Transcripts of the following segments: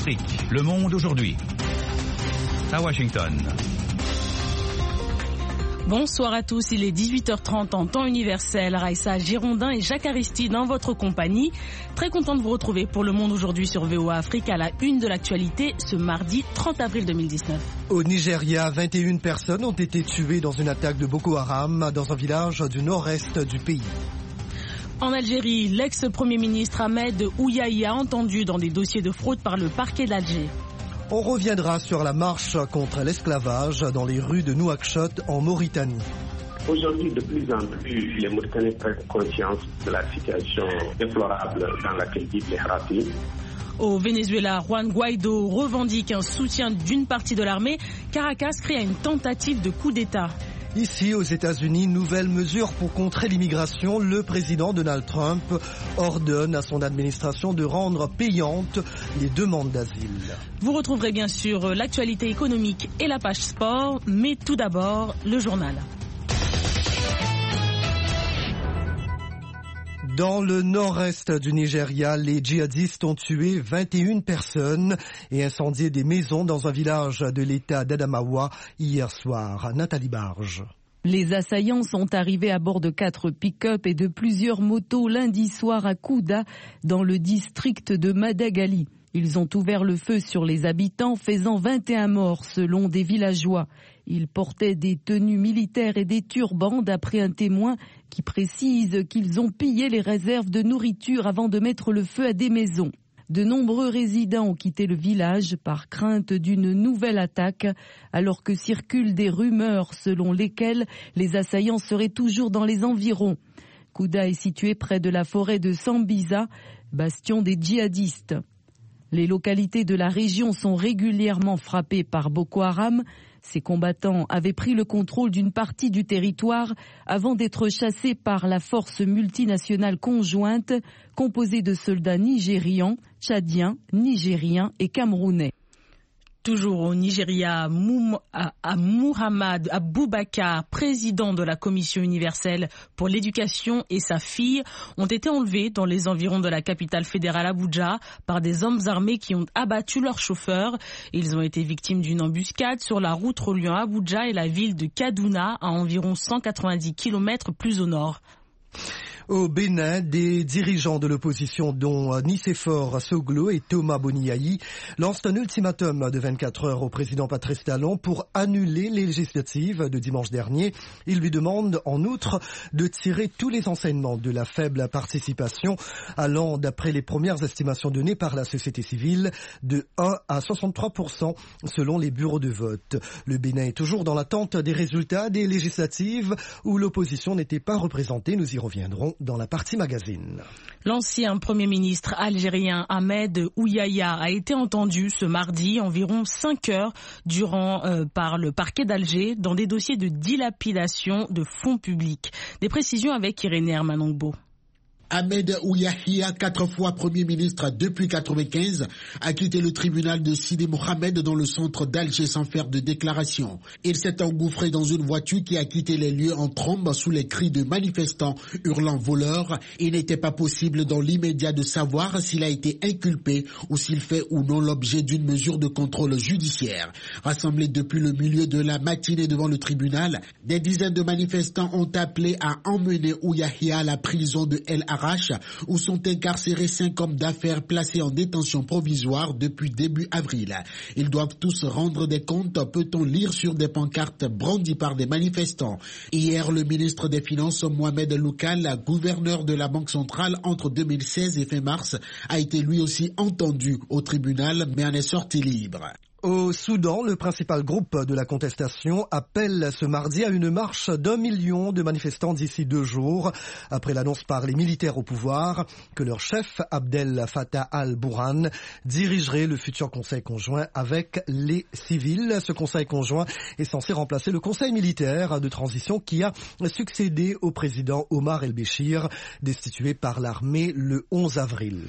Afrique, le monde aujourd'hui. À Washington. Bonsoir à tous, il est 18h30 en temps universel. Raïssa Girondin et Jacques Aristide en votre compagnie. Très content de vous retrouver pour Le Monde aujourd'hui sur VOA Afrique à la une de l'actualité ce mardi 30 avril 2019. Au Nigeria, 21 personnes ont été tuées dans une attaque de Boko Haram dans un village du nord-est du pays. En Algérie, l'ex-premier ministre Ahmed Ouyahia entendu dans des dossiers de fraude par le parquet d'Alger. On reviendra sur la marche contre l'esclavage dans les rues de Nouakchott en Mauritanie. Aujourd'hui, de plus en plus, les Mauritaniens prennent conscience de la situation déplorable dans laquelle vivent les Harafis. Au Venezuela, Juan Guaido revendique un soutien d'une partie de l'armée. Caracas crée une tentative de coup d'État. Ici, aux États-Unis, nouvelle mesure pour contrer l'immigration. Le président Donald Trump ordonne à son administration de rendre payantes les demandes d'asile. Vous retrouverez bien sûr l'actualité économique et la page sport, mais tout d'abord, le journal. Dans le nord-est du Nigeria, les djihadistes ont tué 21 personnes et incendié des maisons dans un village de l'État d'Adamawa hier soir. Nathalie Barge. Les assaillants sont arrivés à bord de 4 pick-up et de plusieurs motos lundi soir à Kouda, dans le district de Madagali. Ils ont ouvert le feu sur les habitants, faisant 21 morts selon des villageois. Ils portaient des tenues militaires et des turbans, d'après un témoin qui précise qu'ils ont pillé les réserves de nourriture avant de mettre le feu à des maisons. De nombreux résidents ont quitté le village par crainte d'une nouvelle attaque, alors que circulent des rumeurs selon lesquelles les assaillants seraient toujours dans les environs. Kouda est situé près de la forêt de Sambisa, bastion des djihadistes. Les localités de la région sont régulièrement frappées par Boko Haram. Ces combattants avaient pris le contrôle d'une partie du territoire avant d'être chassés par la force multinationale conjointe composée de soldats nigérians, tchadiens, nigériens et camerounais. Toujours au Nigeria, Muhammad Aboubakar, président de la Commission universelle pour l'éducation, et sa fille ont été enlevés dans les environs de la capitale fédérale Abuja par des hommes armés qui ont abattu leur chauffeur. Ils ont été victimes d'une embuscade sur la route reliant Abuja et la ville de Kaduna, à environ 190 km plus au nord. Au Bénin, des dirigeants de l'opposition dont Nicéphore Soglo et Thomas Boniaï lancent un ultimatum de 24 heures au président Patrice Talon pour annuler les législatives de dimanche dernier. Ils lui demandent en outre de tirer tous les enseignements de la faible participation allant, d'après les premières estimations données par la société civile, de 1 à 63% selon les bureaux de vote. Le Bénin est toujours dans l'attente des résultats des législatives où l'opposition n'était pas représentée. Nous y reviendrons dans la partie magazine. L'ancien Premier ministre algérien Ahmed Ouyahia a été entendu ce mardi environ 5 heures par le parquet d'Alger dans des dossiers de dilapidation de fonds publics. Des précisions avec Irénée Hermanongbo. Ahmed Ouyahia, 4 fois Premier ministre depuis 1995, a quitté le tribunal de Sidi Mohamed dans le centre d'Alger sans faire de déclaration. Il s'est engouffré dans une voiture qui a quitté les lieux en trombe sous les cris de manifestants hurlant voleurs. Il n'était pas possible dans l'immédiat de savoir s'il a été inculpé ou s'il fait ou non l'objet d'une mesure de contrôle judiciaire. Rassemblés depuis le milieu de la matinée devant le tribunal, des dizaines de manifestants ont appelé à emmener Ouyahia à la prison de El Arach, où sont incarcérés 5 hommes d'affaires placés en détention provisoire depuis début avril. Ils doivent tous rendre des comptes, peut-on lire sur des pancartes brandies par des manifestants. Hier, le ministre des Finances, Mohamed Loukal, gouverneur de la Banque centrale entre 2016 et fin mars, a été lui aussi entendu au tribunal, mais en est sorti libre. Au Soudan, le principal groupe de la contestation appelle ce mardi à une marche d'1 million de manifestants d'ici 2 jours, après l'annonce par les militaires au pouvoir que leur chef, Abdel Fattah al-Burhan, dirigerait le futur conseil conjoint avec les civils. Ce conseil conjoint est censé remplacer le conseil militaire de transition qui a succédé au président Omar el-Béchir, destitué par l'armée le 11 avril.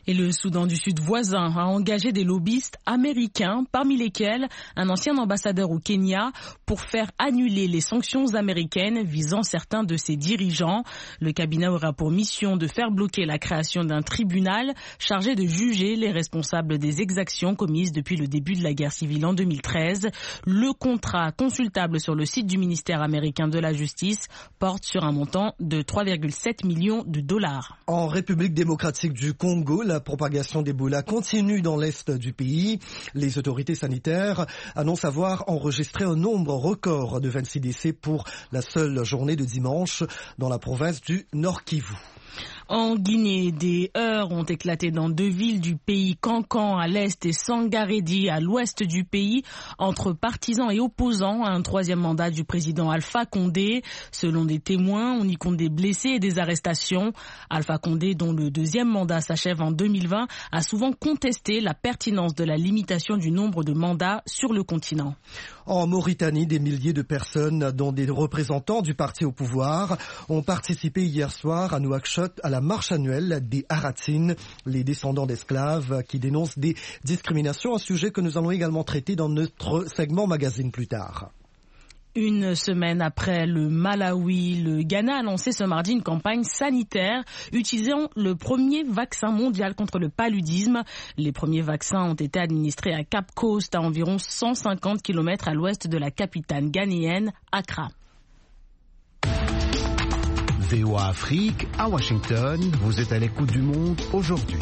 Et le Soudan du Sud voisin a engagé des lobbyistes américains, parmi lesquels un ancien ambassadeur au Kenya, pour faire annuler les sanctions américaines visant certains de ses dirigeants. Le cabinet aura pour mission de faire bloquer la création d'un tribunal chargé de juger les responsables des exactions commises depuis le début de la guerre civile en 2013. Le contrat consultable sur le site du ministère américain de la Justice porte sur un montant de 3,7 millions de dollars. En République démocratique du Congo, la propagation d'Ebola continue dans l'est du pays. Les autorités sanitaires annoncent avoir enregistré un nombre record de 26 décès pour la seule journée de dimanche dans la province du Nord Kivu. En Guinée, des heurts ont éclaté dans 2 villes du pays, Kankan à l'est et Sangaredi à l'ouest du pays, entre partisans et opposants à un 3e mandat du président Alpha Condé. Selon des témoins, on y compte des blessés et des arrestations. Alpha Condé, dont le 2e mandat s'achève en 2020, a souvent contesté la pertinence de la limitation du nombre de mandats sur le continent. En Mauritanie, des milliers de personnes, dont des représentants du parti au pouvoir, ont participé hier soir à Nouakchott à la marche annuelle des Haratines, les descendants d'esclaves qui dénoncent des discriminations, un sujet que nous allons également traiter dans notre segment magazine plus tard. Une semaine après le Malawi, le Ghana a lancé ce mardi une campagne sanitaire utilisant le premier vaccin mondial contre le paludisme. Les premiers vaccins ont été administrés à Cape Coast, à environ 150 km à l'ouest de la capitale ghanéenne, Accra. VOA Afrique, à Washington, vous êtes à l'écoute du monde aujourd'hui.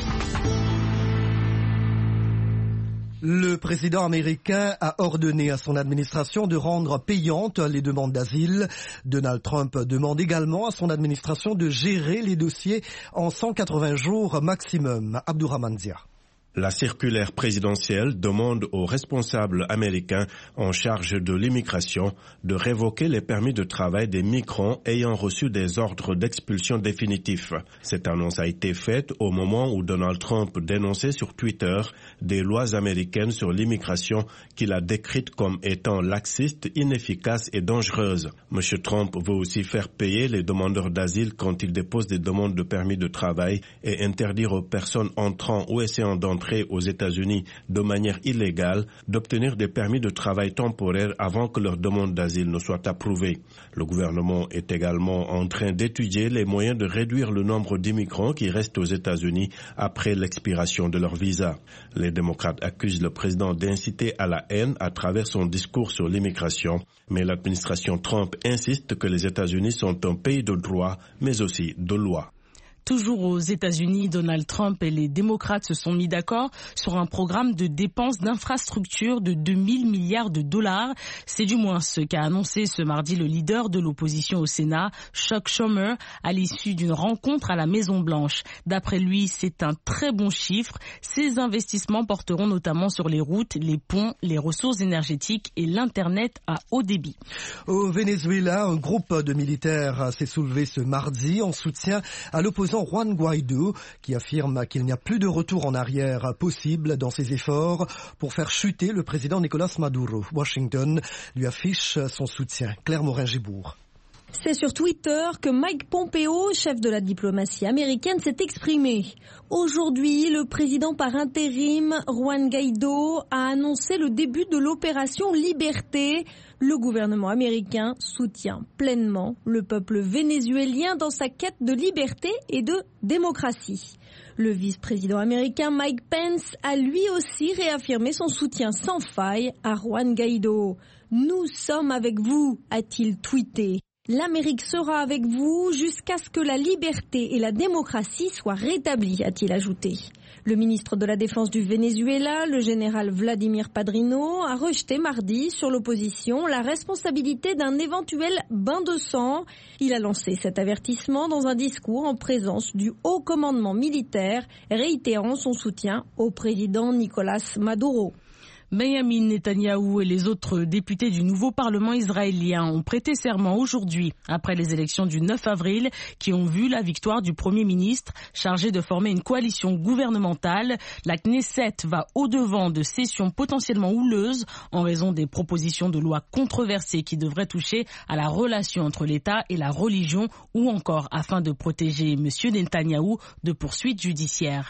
Le président américain a ordonné à son administration de rendre payantes les demandes d'asile. Donald Trump demande également à son administration de gérer les dossiers en 180 jours maximum. Abdourahmane Zia. La circulaire présidentielle demande aux responsables américains en charge de l'immigration de révoquer les permis de travail des migrants ayant reçu des ordres d'expulsion définitifs. Cette annonce a été faite au moment où Donald Trump dénonçait sur Twitter des lois américaines sur l'immigration qu'il a décrites comme étant laxistes, inefficaces et dangereuses. M. Trump veut aussi faire payer les demandeurs d'asile quand ils déposent des demandes de permis de travail et interdire aux personnes entrant ou essayant d'entrer aux États-Unis de manière illégale d'obtenir des permis de travail temporaires avant que leur demande d'asile ne soit approuvée. Le gouvernement est également en train d'étudier les moyens de réduire le nombre d'immigrants qui restent aux États-Unis après l'expiration de leur visa. Les démocrates accusent le président d'inciter à la haine à travers son discours sur l'immigration, mais l'administration Trump insiste que les États-Unis sont un pays de droit, mais aussi de loi. Toujours aux États-Unis, Donald Trump et les démocrates se sont mis d'accord sur un programme de dépenses d'infrastructures de 2 000 milliards de dollars. C'est du moins ce qu'a annoncé ce mardi le leader de l'opposition au Sénat, Chuck Schumer, à l'issue d'une rencontre à la Maison-Blanche. D'après lui, c'est un très bon chiffre. Ces investissements porteront notamment sur les routes, les ponts, les ressources énergétiques et l'Internet à haut débit. Au Venezuela, un groupe de militaires s'est soulevé ce mardi en soutien à l'opposition Juan Guaido, qui affirme qu'il n'y a plus de retour en arrière possible dans ses efforts pour faire chuter le président Nicolas Maduro. Washington lui affiche son soutien. Claire Morin-Gibourg. C'est sur Twitter que Mike Pompeo, chef de la diplomatie américaine, s'est exprimé. Aujourd'hui, le président par intérim, Juan Guaido, a annoncé le début de l'opération Liberté. Le gouvernement américain soutient pleinement le peuple vénézuélien dans sa quête de liberté et de démocratie. Le vice-président américain Mike Pence a lui aussi réaffirmé son soutien sans faille à Juan Guaido. « Nous sommes avec vous », a-t-il tweeté. L'Amérique sera avec vous jusqu'à ce que la liberté et la démocratie soient rétablies, a-t-il ajouté. Le ministre de la Défense du Venezuela, le général Vladimir Padrino, a rejeté mardi sur l'opposition la responsabilité d'un éventuel bain de sang. Il a lancé cet avertissement dans un discours en présence du haut commandement militaire, réitérant son soutien au président Nicolas Maduro. Benjamin Netanyahou et les autres députés du nouveau Parlement israélien ont prêté serment aujourd'hui, après les élections du 9 avril, qui ont vu la victoire du Premier ministre chargé de former une coalition gouvernementale. La Knesset va au-devant de sessions potentiellement houleuses en raison des propositions de loi controversées qui devraient toucher à la relation entre l'État et la religion ou encore afin de protéger M. Netanyahou de poursuites judiciaires.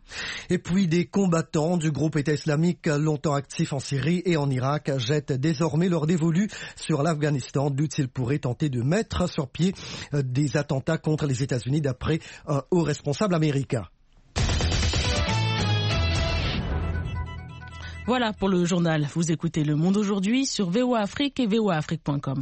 Et puis des combattants du groupe État islamique longtemps actifs en Syrie et en Irak jettent désormais leur dévolu sur l'Afghanistan, d'où ils pourraient tenter de mettre sur pied des attentats contre les États-Unis d'après un haut responsable américain. Voilà pour le journal. Vous écoutez Le Monde aujourd'hui sur VOA Afrique et voaafrique.com.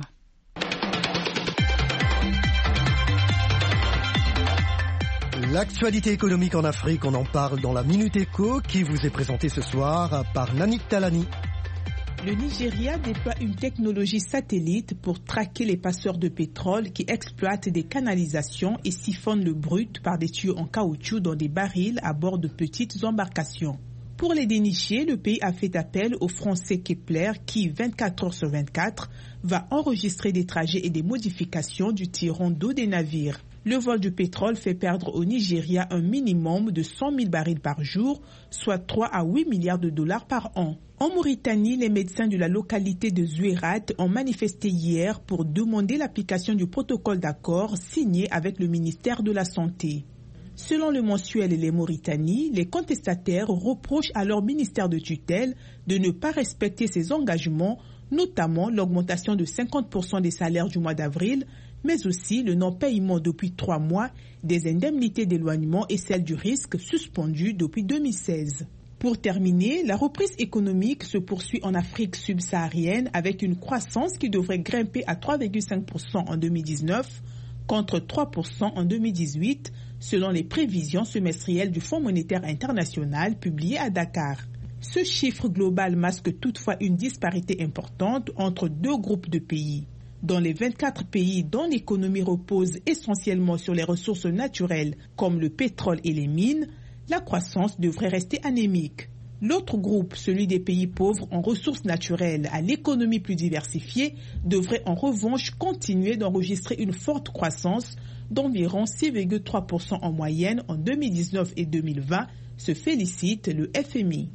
L'actualité économique en Afrique, on en parle dans la Minute Éco qui vous est présentée ce soir par Nanik Talani. Le Nigeria déploie une technologie satellite pour traquer les passeurs de pétrole qui exploitent des canalisations et siphonnent le brut par des tuyaux en caoutchouc dans des barils à bord de petites embarcations. Pour les dénicher, le pays a fait appel au français Kepler qui, 24 heures sur 24, va enregistrer des trajets et des modifications du tirant d'eau des navires. Le vol du pétrole fait perdre au Nigeria un minimum de 100 000 barils par jour, soit 3 à 8 milliards de dollars par an. En Mauritanie, les médecins de la localité de Zouérat ont manifesté hier pour demander l'application du protocole d'accord signé avec le ministère de la Santé. Selon le mensuel Les Mauritanies, les contestataires reprochent à leur ministère de tutelle de ne pas respecter ses engagements, notamment l'augmentation de 50% des salaires du mois d'avril, mais aussi le non-paiement depuis 3 mois des indemnités d'éloignement et celles du risque suspendues depuis 2016. Pour terminer, la reprise économique se poursuit en Afrique subsaharienne avec une croissance qui devrait grimper à 3,5% en 2019 contre 3% en 2018, selon les prévisions semestrielles du Fonds monétaire international publiées à Dakar. Ce chiffre global masque toutefois une disparité importante entre deux groupes de pays. Dans les 24 pays dont l'économie repose essentiellement sur les ressources naturelles comme le pétrole et les mines, la croissance devrait rester anémique. L'autre groupe, celui des pays pauvres en ressources naturelles à l'économie plus diversifiée, devrait en revanche continuer d'enregistrer une forte croissance d'environ 6,3% en moyenne en 2019 et 2020, se félicite le FMI.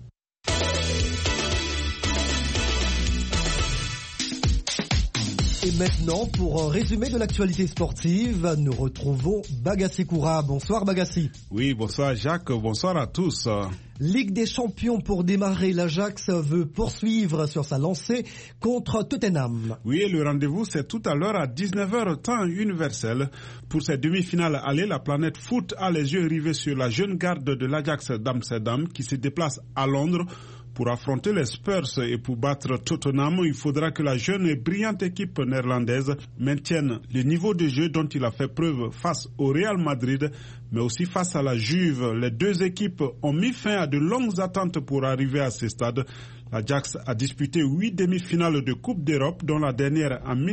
Et maintenant, pour un résumé de l'actualité sportive, nous retrouvons Bagassi Koura. Bonsoir Bagassi. Oui, bonsoir Jacques, bonsoir à tous. Ligue des champions pour démarrer, l'Ajax veut poursuivre sur sa lancée contre Tottenham. Oui, le rendez-vous c'est tout à l'heure à 19h temps universel. Pour cette demi-finale aller, la planète foot a les yeux rivés sur la jeune garde de l'Ajax d'Amsterdam qui se déplace à Londres. Pour affronter les Spurs et pour battre Tottenham, il faudra que la jeune et brillante équipe néerlandaise maintienne le niveau de jeu dont il a fait preuve face au Real Madrid, mais aussi face à la Juve. Les deux équipes ont mis fin à de longues attentes pour arriver à ce stade. L'Ajax a disputé 8 demi-finales de Coupe d'Europe, dont la dernière en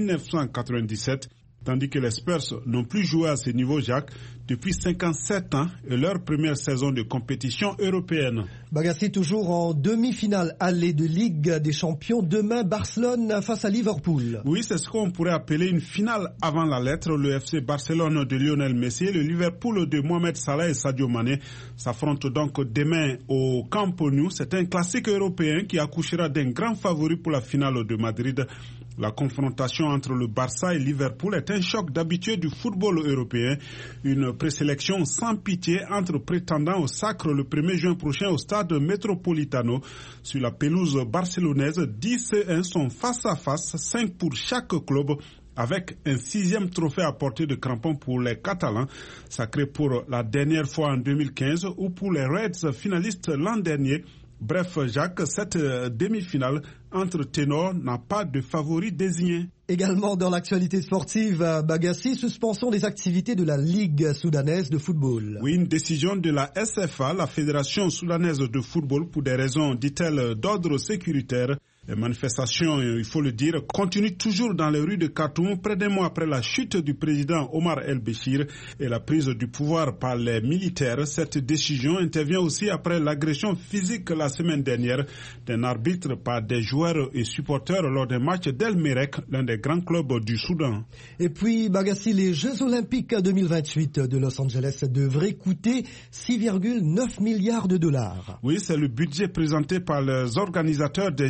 1997. Tandis que les Spurs n'ont plus joué à ce niveau, Jacques, depuis 57 ans et leur première saison de compétition européenne. Bagassi toujours en demi-finale aller de Ligue des Champions. Demain, Barcelone face à Liverpool. Oui, c'est ce qu'on pourrait appeler une finale avant la lettre. Le FC Barcelone de Lionel Messi et le Liverpool de Mohamed Salah et Sadio Mané s'affrontent donc demain au Camp Nou. C'est un classique européen qui accouchera d'un grand favori pour la finale de Madrid. La confrontation entre le Barça et Liverpool est un choc d'habitués du football européen. Une présélection sans pitié entre prétendants au sacre le 1er juin prochain au stade Metropolitano. Sur la pelouse barcelonaise, 10-1 sont face à face, 5 pour chaque club, avec un 6e trophée à portée de crampon pour les Catalans, sacré pour la dernière fois en 2015, ou pour les Reds finalistes l'an dernier. Bref, Jacques, cette demi-finale entre ténors n'a pas de favori désigné. Également dans l'actualité sportive, Bagassi, suspension des activités de la Ligue soudanaise de football. Oui, une décision de la SFA, la Fédération soudanaise de football, pour des raisons, dit-elle, d'ordre sécuritaire. Les manifestations, il faut le dire, continuent toujours dans les rues de Khartoum, près d'un mois après la chute du président Omar El-Béchir et la prise du pouvoir par les militaires. Cette décision intervient aussi après l'agression physique la semaine dernière d'un arbitre par des joueurs et supporters lors d'un match d'El Merreikh, l'un des grands clubs du Soudan. Et puis, Bagassi, les Jeux Olympiques 2028 de Los Angeles devraient coûter 6,9 milliards de dollars. Oui, c'est le budget présenté par les organisateurs des JO d'été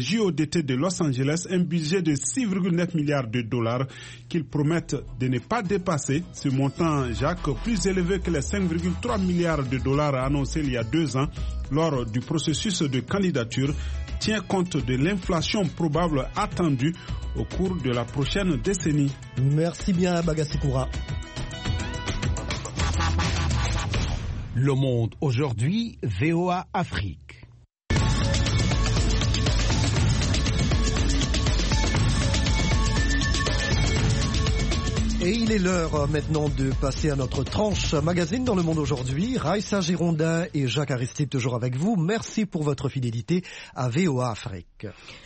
notoriétés de Los Angeles un budget de 6,9 milliards de dollars qu'ils promettent de ne pas dépasser. Ce montant, Jacques, plus élevé que les 5,3 milliards de dollars annoncés il y a 2 ans lors du processus de candidature, tient compte de l'inflation probable attendue au cours de la prochaine décennie. Merci bien, Bagasikoura. Le Monde aujourd'hui, VOA Afrique. Et il est l'heure maintenant de passer à notre tranche magazine dans Le Monde aujourd'hui. Raïssa Girondin et Jacques Aristide toujours avec vous. Merci pour votre fidélité à VOA Afrique.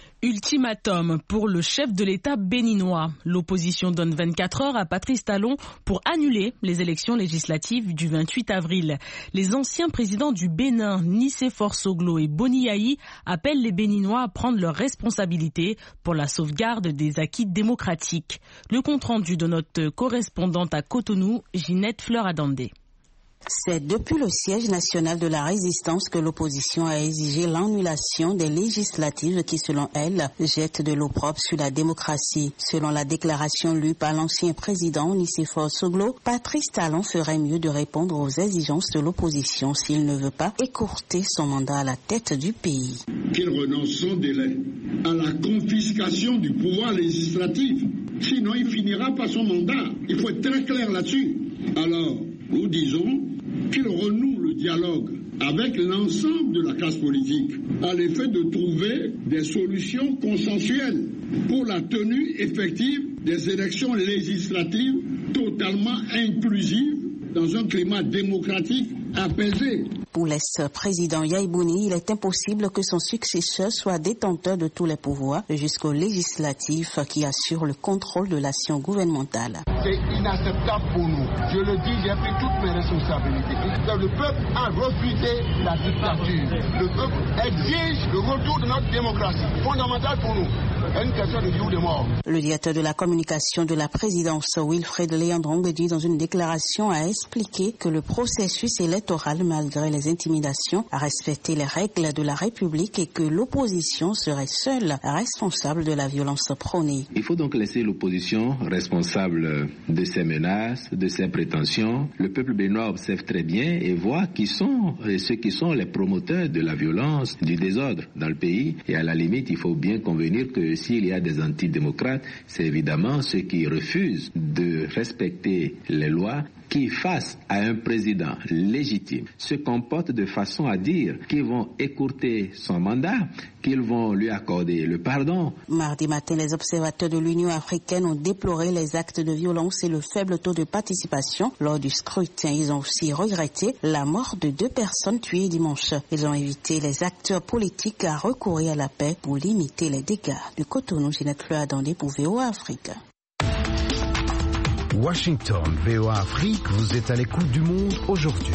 Ultimatum pour le chef de l'État béninois. L'opposition donne 24 heures à Patrice Talon pour annuler les élections législatives du 28 avril. Les anciens présidents du Bénin, Nicéphore Soglo et Boni Yayi, appellent les Béninois à prendre leurs responsabilités pour la sauvegarde des acquis démocratiques. Le compte-rendu de notre correspondante à Cotonou, Ginette Fleur-Adandé. C'est depuis le siège national de la résistance que l'opposition a exigé l'annulation des législatives qui, selon elle, jettent de l'opprobre sur la démocratie. Selon la déclaration lue par l'ancien président Nicéphore Soglo, Patrice Talon ferait mieux de répondre aux exigences de l'opposition s'il ne veut pas écourter son mandat à la tête du pays. Qu'il renonce sans délai à la confiscation du pouvoir législatif. Sinon, il finira par son mandat. Il faut être très clair là-dessus. Alors, nous disons qu'il renoue le dialogue avec l'ensemble de la classe politique à l'effet de trouver des solutions consensuelles pour la tenue effective des élections législatives totalement inclusives dans un climat démocratique apaisé. Pour l'ex-président Yayi Boni, il est impossible que son successeur soit détenteur de tous les pouvoirs jusqu'au législatif qui assure le contrôle de l'action gouvernementale. C'est inacceptable pour nous. Je le dis, j'ai pris toutes mes responsabilités. Le peuple a refusé la dictature. Le peuple exige le retour de notre démocratie, fondamentale pour nous. Une question de vie ou de mort. Le directeur de la communication de la présidence, Wilfred Léandron, dit dans une déclaration, a expliqué que le processus électoral, malgré les intimidations, a respecté les règles de la République et que l'opposition serait seule responsable de la violence prônée. Il faut donc laisser l'opposition responsable de ses menaces, de ses prétentions. Le peuple béninois observe très bien et voit qui sont ceux qui sont les promoteurs de la violence, du désordre dans le pays. Et à la limite, il faut bien convenir que s'il y a des antidémocrates, c'est évidemment ceux qui refusent de respecter les lois, qui, face à un président légitime, se comportent de façon à dire qu'ils vont écourter son mandat, qu'ils vont lui accorder le pardon. Mardi matin, les observateurs de l'Union africaine ont déploré les actes de violence et le faible taux de participation lors du scrutin. Ils ont aussi regretté la mort de 2 personnes tuées dimanche. Ils ont invité les acteurs politiques à recourir à la paix pour limiter les dégâts. Du Cotonou, Ginette Fleur-Adandé pour VOA Afrique. Washington, VOA Afrique, vous êtes à l'écoute du Monde aujourd'hui.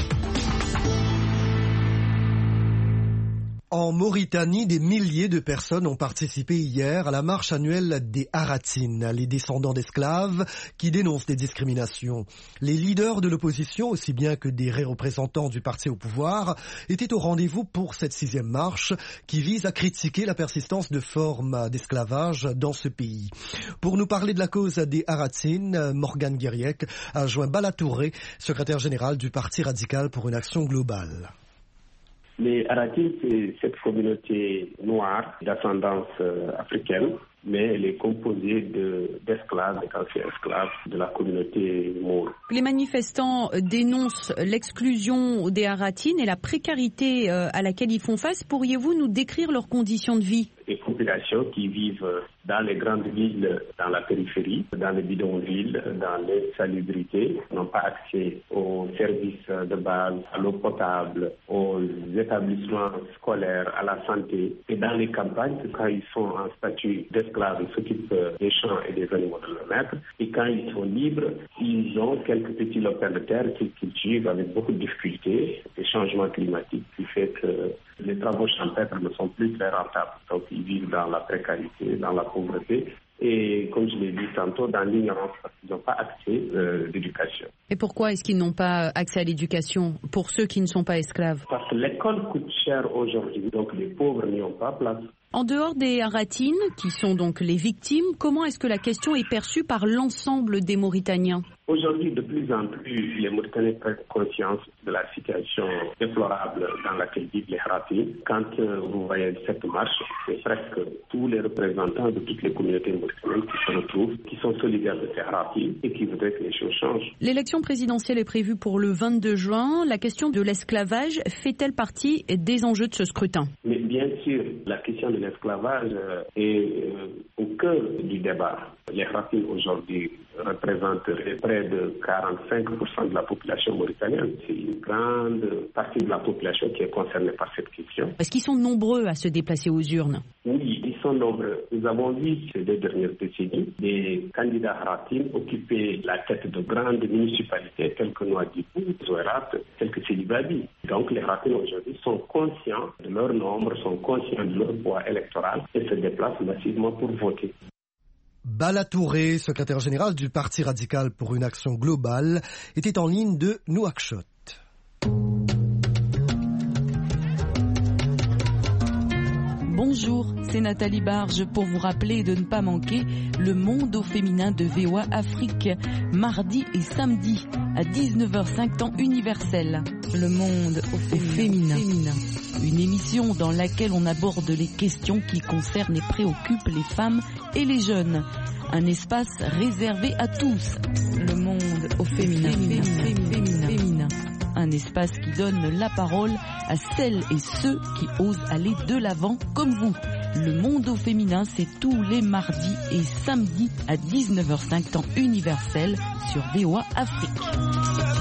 En Mauritanie, des milliers de personnes ont participé hier à la marche annuelle des Haratines, les descendants d'esclaves qui dénoncent des discriminations. Les leaders de l'opposition, aussi bien que des représentants du parti au pouvoir, étaient au rendez-vous pour cette 6e marche qui vise à critiquer la persistance de formes d'esclavage dans ce pays. Pour nous parler de la cause des Haratines, Morgane Guiriec a joint Bala Touré, secrétaire général du Parti radical pour une action globale. Les Haratines, c'est cette communauté noire d'ascendance africaine, mais elle est composée d'esclaves, d'anciens esclaves de la communauté maure. Les manifestants dénoncent l'exclusion des Haratines et la précarité à laquelle ils font face. Pourriez-vous nous décrire leurs conditions de vie ? Des populations qui vivent dans les grandes villes, dans la périphérie, dans les bidonvilles, dans l'insalubrité, n'ont pas accès aux services de base, à l'eau potable, aux établissements scolaires, à la santé. Et dans les campagnes, quand ils sont en statut d'esclaves, ils s'occupent des champs et des animaux de leur maître. Et quand ils sont libres, ils ont quelques petits lopins de terre qu'ils cultivent avec beaucoup de difficultés. Les changements climatiques qui fait que les travaux champêtres ne sont plus très rentables. Donc ils vivent dans la précarité, dans la pauvreté. et, comme je l'ai dit tantôt, dans l'ignorance parce qu'ils n'ont pas accès à l'éducation. Et pourquoi est-ce qu'ils n'ont pas accès à l'éducation pour ceux qui ne sont pas esclaves? Parce que l'école coûte cher aujourd'hui, donc les pauvres n'y ont pas place. En dehors des Haratines, qui sont donc les victimes, comment est-ce que la question est perçue par l'ensemble des Mauritaniens? Aujourd'hui, de plus en plus, les Mauritaniens prennent conscience de la situation déplorable dans laquelle vivent les Haratines. Quand vous voyez cette marche, c'est presque tous les représentants de toutes les communautés mauritaniennes qui se retrouvent, qui sont solidaires de ces Haratines et qui voudraient que les choses changent. L'élection présidentielle est prévue pour le 22 juin. La question de l'esclavage fait-elle partie des enjeux de ce scrutin? Mais bien sûr, la question de l'esclavage est au cœur du débat. Les Haratines aujourd'hui représentent près de 45% de la population mauritanienne. C'est une grande partie de la population qui est concernée par cette question. Est-ce qu'ils sont nombreux à se déplacer aux urnes? Oui, ils sont nombreux. Nous avons vu ces 2 dernières décennies des candidats Haratines occuper la tête de grandes municipalités telles que Nouadhibou, Zouérat, telles que Sidi Badi. Donc les Haratines aujourd'hui sont conscients de leur nombre, sont conscients de leur poids électoral et se déplacent massivement pour voter. Bala Touré, secrétaire général du Parti radical pour une action globale, était en ligne de Nouakchott. Bonjour, c'est Nathalie Barge pour vous rappeler de ne pas manquer le Monde au féminin de VOA Afrique, mardi et samedi à 19h05 temps universel. Le Monde au féminin. Une émission dans laquelle on aborde les questions qui concernent et préoccupent les femmes et les jeunes. Un espace réservé à tous. Le Monde au féminin. Un espace qui donne la parole à celles et ceux qui osent aller de l'avant comme vous. Le Monde au féminin, c'est tous les mardis et samedis à 19h05 temps universel sur VOA Afrique.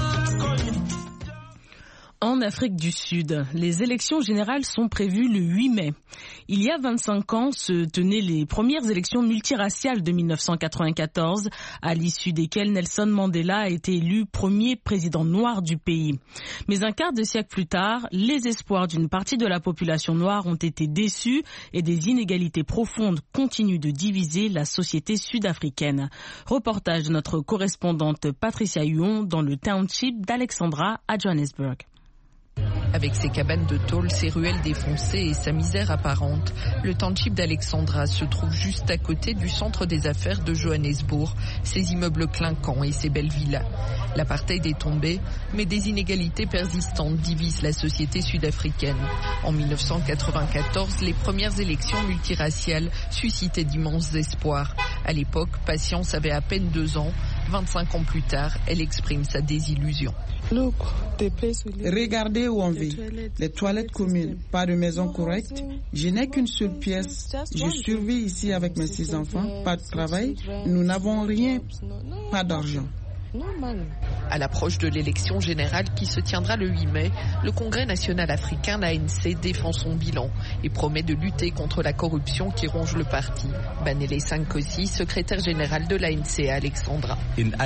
En Afrique du Sud, les élections générales sont prévues le 8 mai. Il y a 25 ans se tenaient les premières élections multiraciales de 1994, à l'issue desquelles Nelson Mandela a été élu premier président noir du pays. Mais un quart de siècle plus tard, les espoirs d'une partie de la population noire ont été déçus et des inégalités profondes continuent de diviser la société sud-africaine. Reportage de notre correspondante Patricia Huon dans le township d'Alexandra à Johannesburg. Avec ses cabanes de tôle, ses ruelles défoncées et sa misère apparente, le township d'Alexandra se trouve juste à côté du centre des affaires de Johannesburg, ses immeubles clinquants et ses belles villas. L'apartheid est tombé, mais des inégalités persistantes divisent la société sud-africaine. En 1994, les premières élections multiraciales suscitaient d'immenses espoirs. À l'époque, Patience avait à peine 2 ans. 25 ans plus tard, elle exprime sa désillusion. Regardez où on vit. Les toilettes communes, pas de maison correcte. Je n'ai qu'une seule pièce. Je survis ici avec mes 6 enfants. Pas de travail. Nous n'avons rien. Pas d'argent. À l'approche de l'élection générale qui se tiendra le 8 mai, le Congrès national africain, l'ANC, défend son bilan et promet de lutter contre la corruption qui ronge le parti. Banele Sankosi, secrétaire général de l'ANC à Alexandra.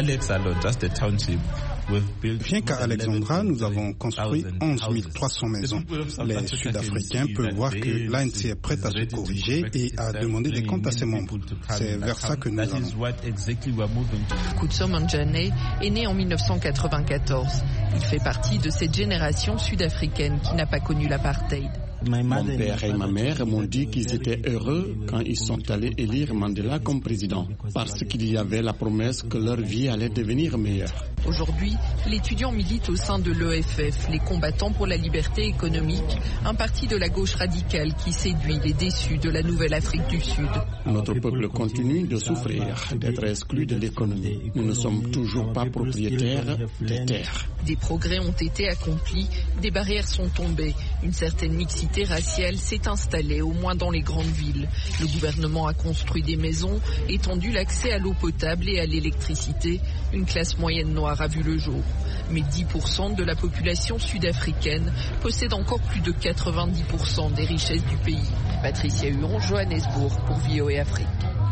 Rien qu'à Alexandra, nous avons construit 11 300 maisons. Les Sud-Africains peuvent voir que l'ANC est prête à se corriger et à demander des comptes à ses membres. C'est vers ça que nous allons. Kutso Manjane est né en 1994. Il fait partie de cette génération sud-africaine qui n'a pas connu l'apartheid. Mon père et ma mère m'ont dit qu'ils étaient heureux quand ils sont allés élire Mandela comme président, parce qu'il y avait la promesse que leur vie allait devenir meilleure. Aujourd'hui, l'étudiant milite au sein de l'EFF, les combattants pour la liberté économique, un parti de la gauche radicale qui séduit les déçus de la nouvelle Afrique du Sud. Notre peuple continue de souffrir, d'être exclu de l'économie. Nous ne sommes toujours pas propriétaires des terres. Des progrès ont été accomplis, des barrières sont tombées, une certaine mixité raciale s'est installée, au moins dans les grandes villes. Le gouvernement a construit des maisons, étendu l'accès à l'eau potable et à l'électricité. Une classe moyenne noire a vu le jour. Mais 10% de la population sud-africaine possède encore plus de 90% des richesses du pays. Patricia Huon, Johannesburg, pour VOA Afrique.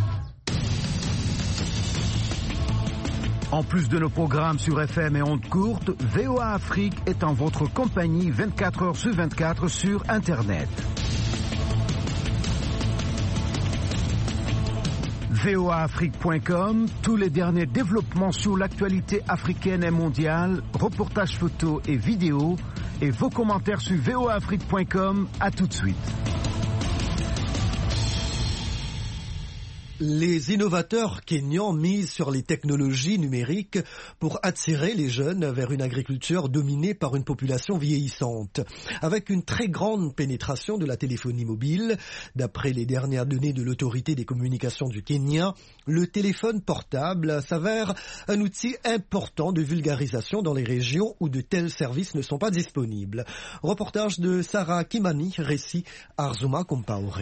En plus de nos programmes sur FM et ondes courtes, VOA Afrique est en votre compagnie 24 heures sur 24 sur Internet. voaafrique.com, tous les derniers développements sur l'actualité africaine et mondiale, reportages photos et vidéos, et vos commentaires sur voaafrique.com. À tout de suite. Les innovateurs kenyans misent sur les technologies numériques pour attirer les jeunes vers une agriculture dominée par une population vieillissante. Avec une très grande pénétration de la téléphonie mobile, d'après les dernières données de l'autorité des communications du Kenya, le téléphone portable s'avère un outil important de vulgarisation dans les régions où de tels services ne sont pas disponibles. Reportage de Sarah Kimani, récit Arzuma Compaoré.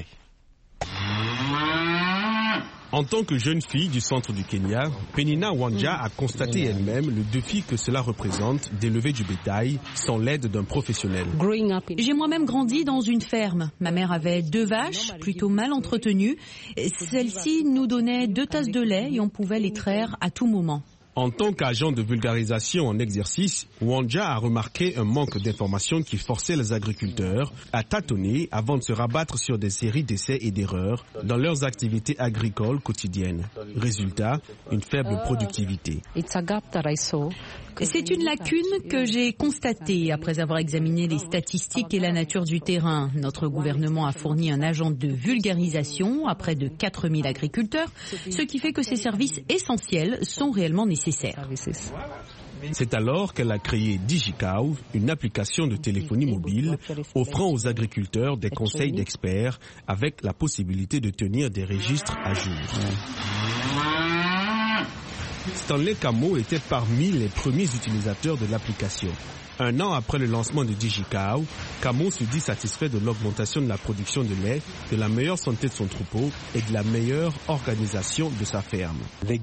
En tant que jeune fille du centre du Kenya, Penina Wanja a constaté elle-même le défi que cela représente d'élever du bétail sans l'aide d'un professionnel. J'ai moi-même grandi dans une ferme. Ma mère avait 2 vaches, plutôt mal entretenues. Celles-ci nous donnaient 2 tasses de lait et on pouvait les traire à tout moment. En tant qu'agent de vulgarisation en exercice, Wanja a remarqué un manque d'informations qui forçait les agriculteurs à tâtonner avant de se rabattre sur des séries d'essais et d'erreurs dans leurs activités agricoles quotidiennes. Résultat, une faible productivité. C'est une lacune que j'ai constatée après avoir examiné les statistiques et la nature du terrain. Notre gouvernement a fourni un agent de vulgarisation à près de 4000 agriculteurs, ce qui fait que ces services essentiels sont réellement nécessaires. C'est alors qu'elle a créé DigiCow, une application de téléphonie mobile offrant aux agriculteurs des conseils d'experts avec la possibilité de tenir des registres à jour. Stanley Kamo était parmi les premiers utilisateurs de l'application. 1 an après le lancement de DigiCow, Kamo se dit satisfait de l'augmentation de la production de lait, de la meilleure santé de son troupeau et de la meilleure organisation de sa ferme.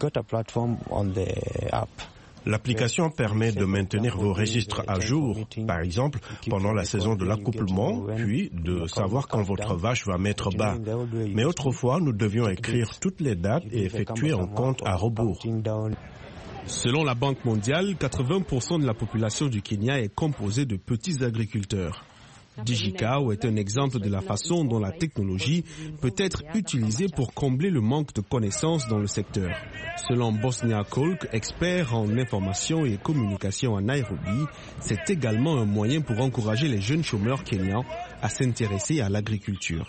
L'application permet de maintenir vos registres à jour, par exemple pendant la saison de l'accouplement, puis de savoir quand votre vache va mettre bas. Mais autrefois, nous devions écrire toutes les dates et effectuer un compte à rebours. Selon la Banque mondiale, 80% de la population du Kenya est composée de petits agriculteurs. DigiCow est un exemple de la façon dont la technologie peut être utilisée pour combler le manque de connaissances dans le secteur. Selon Bosnia Kolk, expert en information et communication à Nairobi, c'est également un moyen pour encourager les jeunes chômeurs kenyans à s'intéresser à l'agriculture.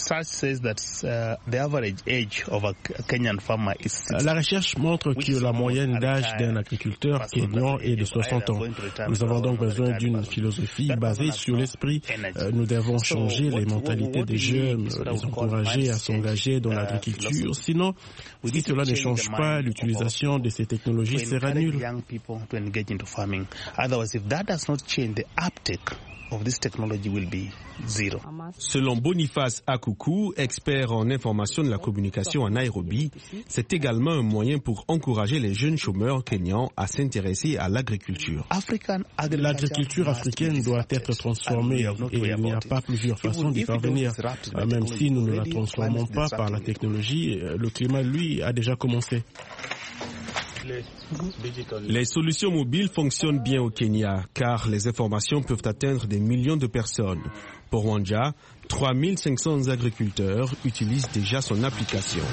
La recherche montre que la moyenne d'âge d'un agriculteur kényan est de 60 ans. Nous avons donc besoin d'une philosophie basée sur l'esprit. Nous devons changer les mentalités des jeunes, les encourager à s'engager dans l'agriculture. Sinon, si cela ne change pas, l'utilisation de ces technologies sera nulle. Selon Boniface Akuku, expert en information de la communication à Nairobi, c'est également un moyen pour encourager les jeunes chômeurs kenyans à s'intéresser à l'agriculture. L'agriculture africaine doit être transformée et il n'y a pas plusieurs façons d'y parvenir. Même si nous ne la transformons pas par la technologie, le climat, lui, a déjà commencé. Les solutions mobiles fonctionnent bien au Kenya car les informations peuvent atteindre des millions de personnes. Pour Wanja, 3500 agriculteurs utilisent déjà son application.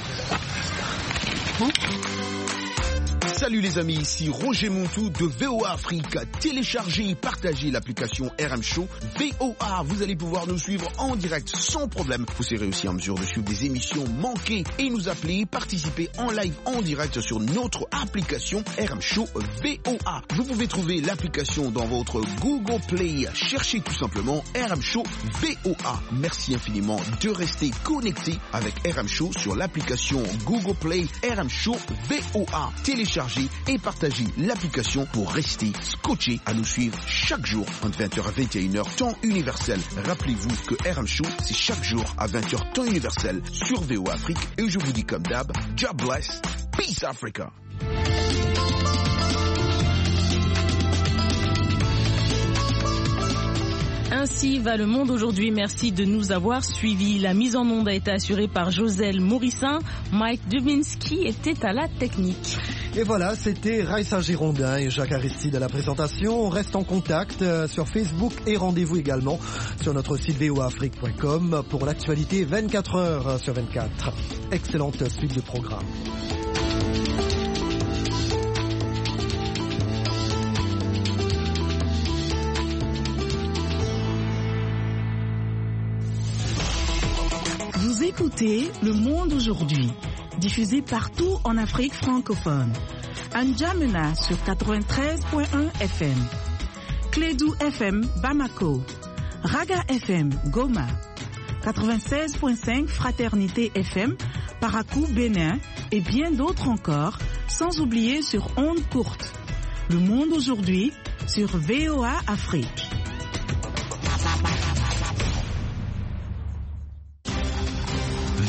Salut les amis, ici Roger Montou de VOA Afrique. Téléchargez et partagez l'application RM Show VOA. Vous allez pouvoir nous suivre en direct sans problème. Vous serez aussi en mesure de suivre des émissions manquées et nous appeler, participer en live en direct sur notre application RM Show VOA. Vous pouvez trouver l'application dans votre Google Play. Cherchez tout simplement RM Show VOA. Merci infiniment de rester connecté avec RM Show sur l'application Google Play RM Show VOA. Téléchargez et partagez l'application pour rester scotché à nous suivre chaque jour entre 20h à 21h temps universel. Rappelez-vous que RM Show, c'est chaque jour à 20h temps universel sur VOA Afrique. Et je vous dis comme d'hab, God bless, peace Africa. Ainsi va le monde aujourd'hui. Merci de nous avoir suivis. La mise en onde a été assurée par Joselle Morissin. Mike Dubinsky était à la technique. Et voilà, c'était Raissa Girondin et Jacques Aristide à la présentation. On reste en contact sur Facebook et rendez-vous également sur notre site voaafrique.com pour l'actualité 24 heures sur 24. Excellente suite de programme. Vous écoutez Le Monde aujourd'hui, diffusé partout en Afrique francophone. À N'Djamena sur 93.1 FM, Clédou FM Bamako, Raga FM Goma, 96.5 Fraternité FM Parakou Bénin et bien d'autres encore, sans oublier sur ondes courtes. Le Monde aujourd'hui sur VOA Afrique.